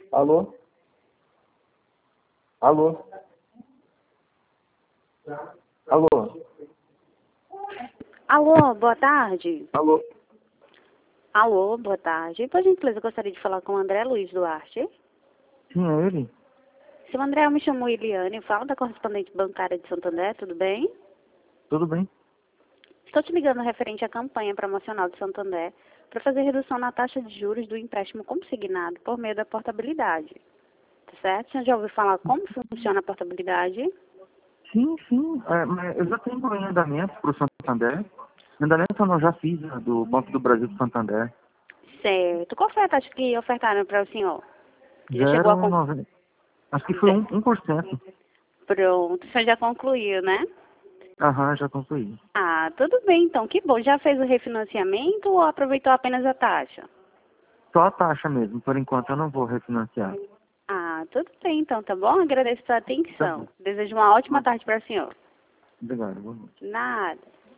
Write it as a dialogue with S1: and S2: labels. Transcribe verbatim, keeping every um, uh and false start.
S1: Alô? Alô? Alô?
S2: Alô, boa tarde.
S1: Alô?
S2: Alô, boa tarde. Por gentileza, eu gostaria de falar com o André Luiz Duarte.
S1: Sim, é ele?
S2: Seu André, eu me chamo Eliane, eu falo da correspondente bancária de Santander, tudo bem?
S1: Tudo bem?
S2: Estou te ligando referente à campanha promocional de Santander para fazer redução na taxa de juros do empréstimo consignado por meio da portabilidade. Tá certo? Você já ouviu falar como funciona a portabilidade?
S1: Sim, sim. É, mas eu já tenho um andamento para o Santander. Andamento eu não já fiz, né, do Banco do Brasil do Santander.
S2: Certo. Qual foi a taxa que ofertaram para o senhor? Já chegou a
S1: Zero
S2: concluir?
S1: noventa. Acho que foi um, um por cento.
S2: Pronto, o senhor já concluiu, né?
S1: Aham, já concluí.
S2: Ah, tudo bem então, que bom. Já fez o refinanciamento ou aproveitou apenas a taxa?
S1: Só a taxa mesmo. Por enquanto eu não vou refinanciar.
S2: Ah, tudo bem então, tá bom? Agradeço a sua
S1: Tá bom.
S2: atenção. Desejo uma ótima tarde para o senhor.
S1: Obrigado. Boa noite.
S2: Nada.